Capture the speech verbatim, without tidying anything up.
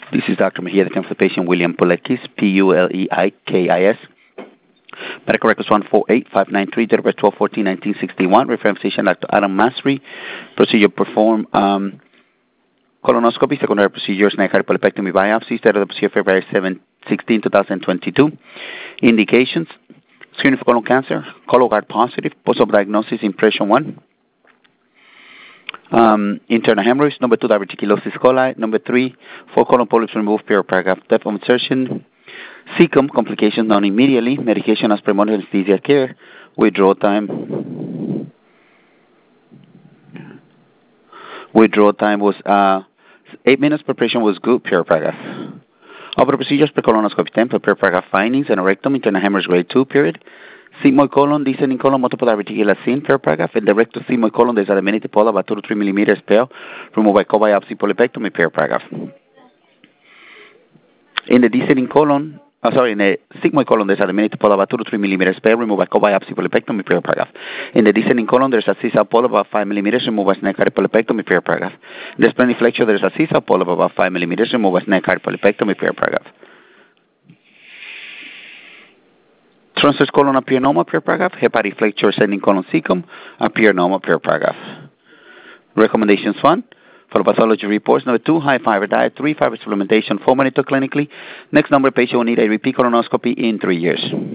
This is Doctor Mejia, the for the patient William Puleikis, P U L E I K I S. Medical records one four eight five nine three, date of birth twelve fourteen nineteen sixty-one. Reference physician Doctor Adam Masri. Procedure performed um, colonoscopy, secondary procedure, snake polypectomy biopsy. Started the procedure February seventh, sixteenth, twenty twenty-two. Indications: screening for colon cancer, Cologuard positive, post-op diagnosis, impression one. Um, internal hemorrhage. Number two, diverticulosis coli. Number three, four colon polyps removed, per paragraph. Depth of insertion. Cecum, complications known immediately. Medication as primordial anesthesia care. Withdrawal time. Withdrawal time was uh, eight minutes per patient was good, per paragraph. Other procedures per colonoscopy ten, per paragraph findings, anerectomy, internal hemorrhage grade two, period. Sigmoid colon, descending colon, multiple diverticular scene, per paragraph. In the rectal sigmoid colon, there's a diminutive polyp about two to three millimeters pale, removed by co-biopsy polypectomy, per paragraph. In the descending colon, oh, sorry, in the sigmoid colon, there's a diminutive polyp about two to three millimeters pale, removed by co-biopsy polypectomy, per paragraph. In the descending colon, there's a sessile polyp about five millimeters, removed by snake polypectomy, per paragraph. In the spleniflexure, there's a sessile polyp about five millimeters, removed by snake polypectomy, per paragraph. Transverse colon appear normal, per paragraph. Hepatic flexure ascending colon cecum appear normal, per paragraph. Recommendations one, for pathology reports. Number two, high fiber diet. Three, fiber supplementation. Four, monitor clinically. Next number, patient will need a repeat colonoscopy in three years.